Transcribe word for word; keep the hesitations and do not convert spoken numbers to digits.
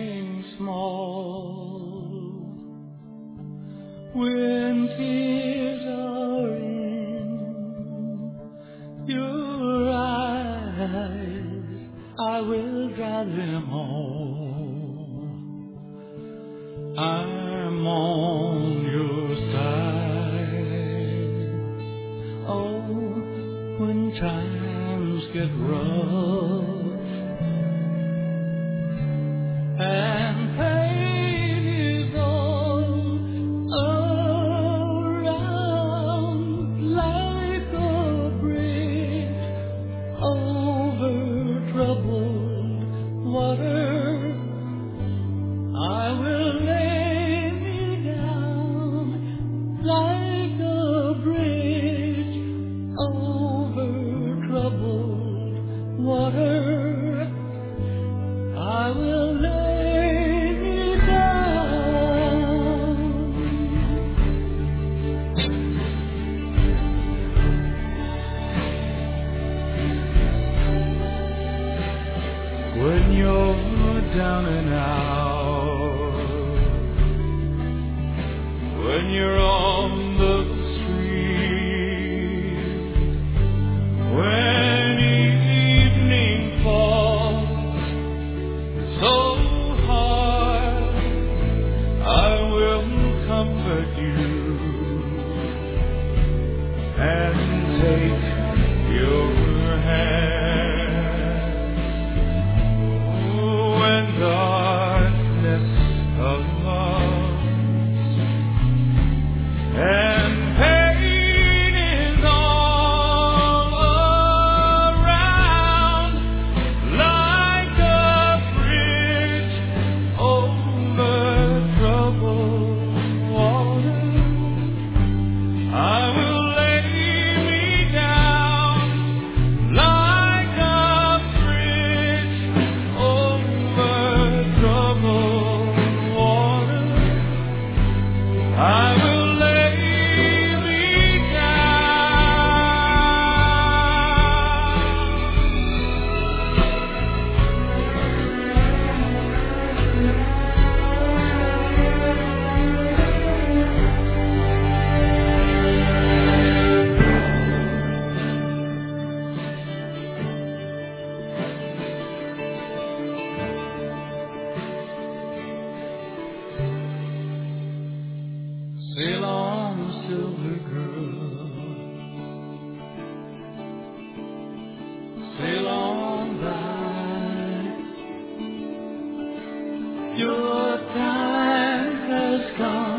something small. When tears are in your eyes, I will dry them all. I'm on your side. Oh, when times get rough and pain is all around, like a bridge over troubled water, I will lay me down like a bridge over troubled water. I will lay me down. When you're down and out, when you're on the street, when evening falls so hard, I will comfort you and take your hand. When darkness comes and pain is all around, like a bridge over troubled water, I will lay me down like a bridge over troubled water. I will lay me Sail on, silver girl, sail on by. Your time has come.